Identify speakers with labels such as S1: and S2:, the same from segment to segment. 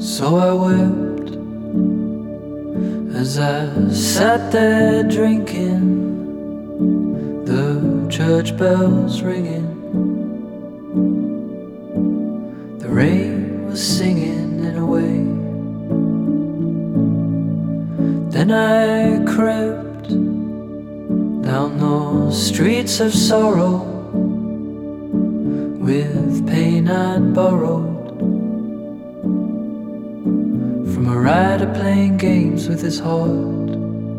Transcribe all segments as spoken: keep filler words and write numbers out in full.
S1: So I wept as I sat there drinking, the church bells ringing, the rain was singing in a way. Then I crept down those streets of sorrow with pain I'd borrowed from a rider playing games with his heart.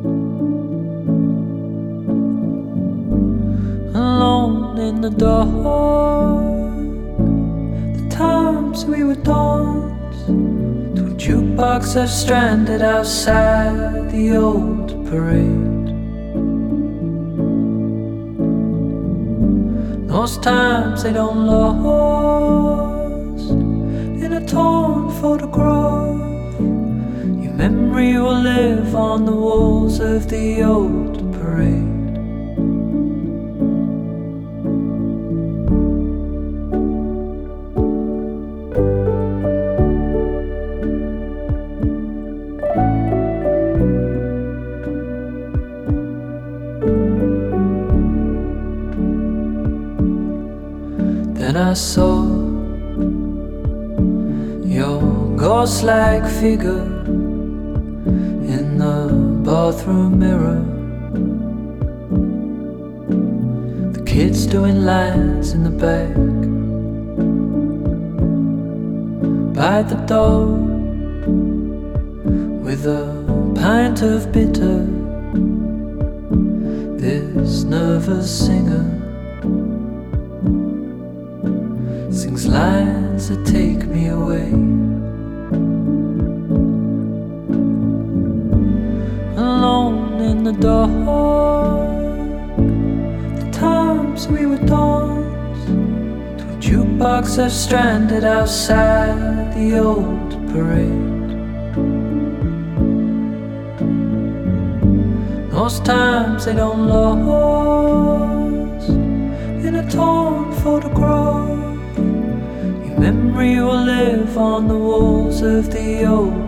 S1: Alone in the dark, the times we would dance to a jukebox left stranded outside the old parade. Those times they don't last in a torn photograph. Your memory will live on the walls of the old parade. Then I saw your ghost-like figure in the bathroom mirror, the kids doing lines in the back by the door with a pint of bitter. This nervous singer sings lines that take me away. Alone in the dark, the times we would dance to a jukebox left stranded outside the old parade. Those times they don't last in a torn photograph. Memory will live on the walls of the old